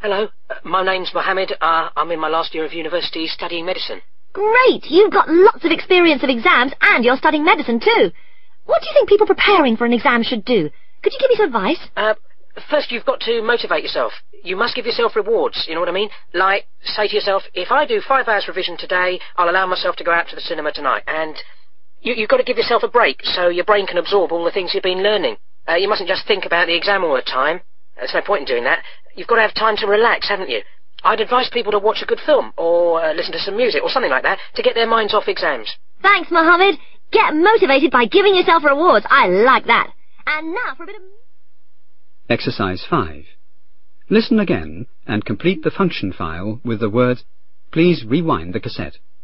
Hello, my name's Mohammed. I'm in my last year of university studying medicine. Great! You've got lots of experience of exams and you're studying medicine too. What do you think people preparing for an exam should do? Could you give me some advice? First you've got to motivate yourself. You must give yourself rewards, you know what I mean? Like, say to yourself, if I do 5 hours revision today, I'll allow myself to go out to the cinema tonight. And you've got to give yourself a break so your brain can absorb all the things you've been learning. You mustn't just think about the exam all the time. There's no point in doing that. You've got to have time to relax, haven't you? I'd advise people to watch a good film, or listen to some music, or something like that, to get their minds off exams. Thanks, Mohammed. Get motivated by giving yourself rewards. I like that. And now for a bit of... Exercise 5. Listen again and complete the function file with the words, "Please rewind the cassette."